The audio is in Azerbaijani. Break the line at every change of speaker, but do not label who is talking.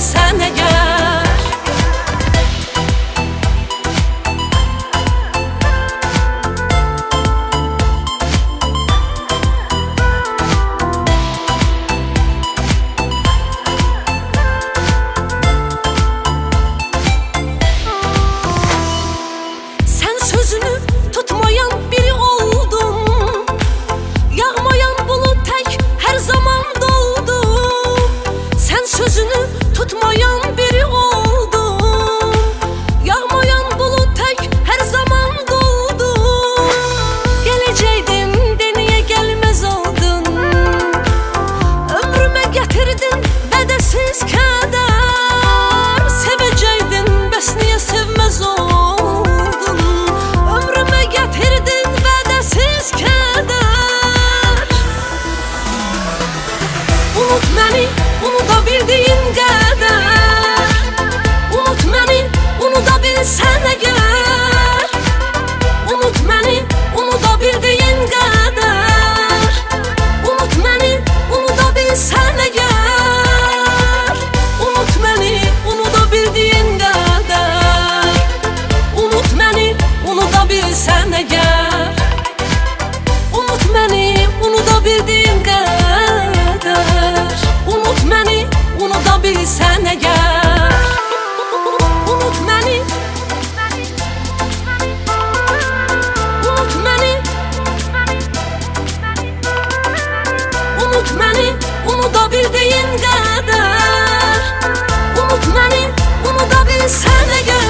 bilsən əgər. Sən sözünü tutmayan biri oldum, yağmayan bulut tək hər zaman doldum. Sən sözünü tutmayan biri oldum, yağmayan bulut tək hər zaman doldum. Gələcəkdim de niyə gəlməz oldun, ömrümə gətirdin vədəsiz kədər. Sevəcəkdin bəs niyə sevməz oldun, ömrümə gətirdin vədəsiz kədər. Unut məni, unuda bildiyin qədər, unut məni, unuda bilsən əgər. Unut məni, unuda bildiyin qədər, unut məni, unuda bilsən əgər. Unut məni, unuda bildiyin qədər, unut məni, unuda bilsən əgər. Unut məni, unuda bildiyin qədər, unut məni, unuda bilsən əgər. Unut məni, unut məni, unut məni, unuda bildiyin qədər, unut məni, unuda bilsən əgər.